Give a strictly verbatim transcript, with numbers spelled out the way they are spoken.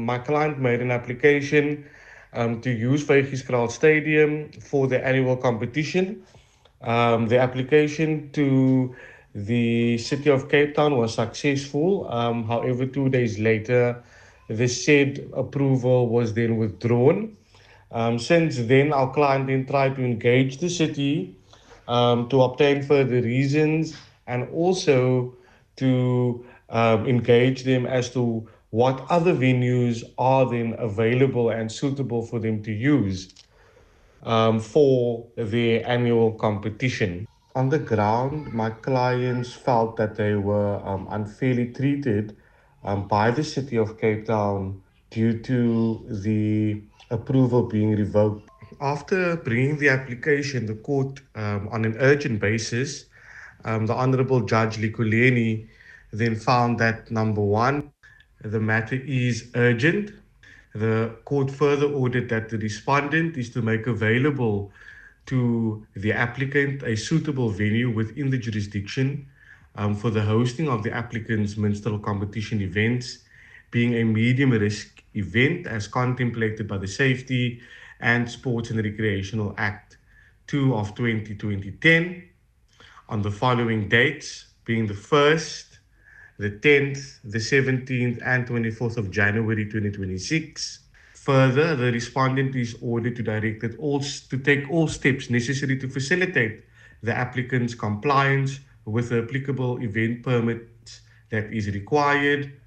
my client made an application um, to use Vygieskraal Stadium for the annual competition. Um, the application to the City of Cape Town was successful. Um, however, two days later, the said approval was then withdrawn. Um, since then, our client then tried to engage the city um, to obtain further reasons and also to um, engage them as to what other venues are then available and suitable for them to use um, for their annual competition. On the ground, my clients felt that they were um, unfairly treated um, by the City of Cape Town due to the approval being revoked. After bringing the application, the court, um, on an urgent basis, um, the Honorable Judge Likuleni then found that number one, the matter is urgent. The court further ordered that the respondent is to make available to the applicant a suitable venue within the jurisdiction um, for the hosting of the applicant's minstrel competition events, being a medium risk event as contemplated by the Safety and Sports and Recreational Act two of twenty ten on the following dates, being the first, the tenth, the seventeenth, and twenty-fourth of January twenty twenty-six. Further, the respondent is ordered to direct that all to take all steps necessary to facilitate the applicant's compliance with the applicable event permits that is required